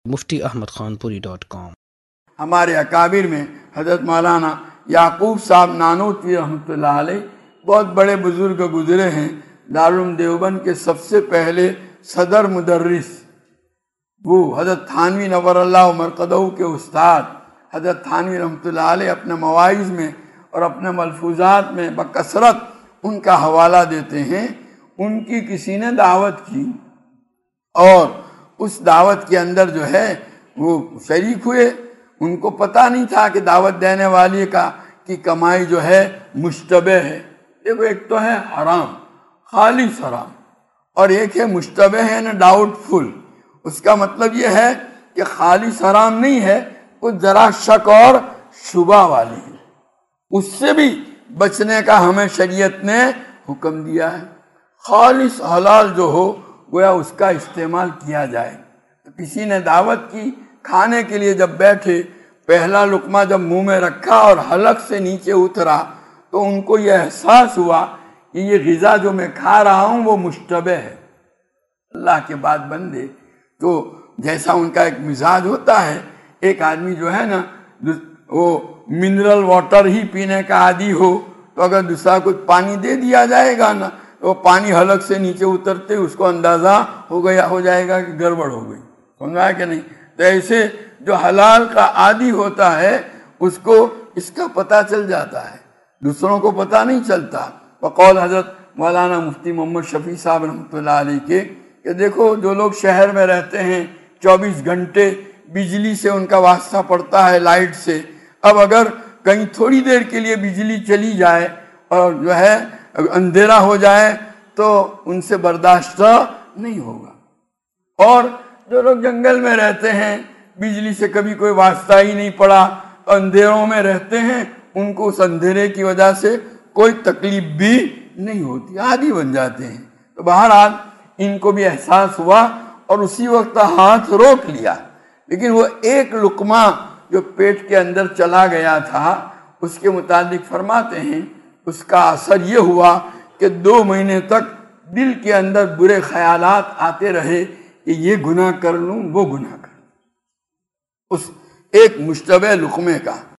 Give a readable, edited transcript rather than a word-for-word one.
muftiahmadkhanpuri.com۔ ہمارے اکابر میں حضرت مولانا یعقوب صاحب نانوتوی رحمۃ اللہ علیہ بہت بڑے بزرگ گزرے ہیں۔ دارالعلوم دیوبند کے سب سے پہلے صدر مدرس وہ حضرت تھانوی نور اللہ مرقدہ کے استاد حضرت تھانوی رحمۃ اللہ علیہ اپنے مواعظ میں اور اپنے ملفوظات میں بکثرت ان کا حوالہ دیتے ہیں۔ ان کی کسی نے دعوت کی اور اس دعوت کے اندر جو ہے وہ شریک ہوئے۔ ان کو پتہ نہیں تھا کہ دعوت دینے والے کی کمائی جو ہے مشتبہ ہے۔ دیکھو، ایک تو ہے حرام، خالص حرام، اور ایک ہے مشتبہ ہے نا ڈاؤٹ فل۔ اس کا مطلب یہ ہے کہ خالص حرام نہیں ہے، کچھ ذرا شک اور شبہ والی ہے، اس سے بھی بچنے کا ہمیں شریعت نے حکم دیا ہے۔ خالص حلال جو ہو گویا اس کا استعمال کیا جائے۔ تو کسی نے دعوت کی، کھانے کے لیے جب بیٹھے، پہلا لقمہ جب منہ میں رکھا اور حلق سے نیچے اترا تو ان کو یہ احساس ہوا کہ یہ غذا جو میں کھا رہا ہوں وہ مشتبہ ہے۔ اللہ کے بعد بندے تو جیسا ان کا ایک مزاج ہوتا ہے، ایک آدمی جو ہے نا وہ منرل واٹر ہی پینے کا عادی ہو تو اگر دوسرا کچھ پانی دے دیا جائے گا نا تو وہ پانی حلق سے نیچے اترتے اس کو اندازہ ہو جائے گا کہ گڑبڑ ہو گئی۔ سمجھا کہ نہیں؟ تو ایسے جو حلال کا عادی ہوتا ہے اس کو اس کا پتہ چل جاتا ہے، دوسروں کو پتہ نہیں چلتا۔ بقول حضرت مولانا مفتی محمد شفیع صاحب رحمۃ اللہ علیہ کے کہ دیکھو جو لوگ شہر میں رہتے ہیں 24 گھنٹے بجلی سے ان کا واسطہ پڑتا ہے، لائٹ سے، اب اگر کہیں تھوڑی دیر کے لیے بجلی چلی جائے اور جو ہے اندھیرا ہو جائے تو ان سے برداشت نہیں ہوگا۔ اور جو لوگ جنگل میں رہتے ہیں، بجلی سے کبھی کوئی واسطہ ہی نہیں پڑا، اندھیروں میں رہتے ہیں، ان کو اس اندھیرے کی وجہ سے کوئی تکلیف بھی نہیں ہوتی، عادی بن جاتے ہیں۔ تو بہرحال ان کو بھی احساس ہوا اور اسی وقت ہاتھ روک لیا، لیکن وہ ایک لقمہ جو پیٹ کے اندر چلا گیا تھا اس کے متعلق فرماتے ہیں اس کا اثر یہ ہوا کہ 2 مہینے تک دل کے اندر برے خیالات آتے رہے کہ یہ گناہ کر لوں وہ گناہ کر لوں، اس ایک مشتبہ لقمے کا۔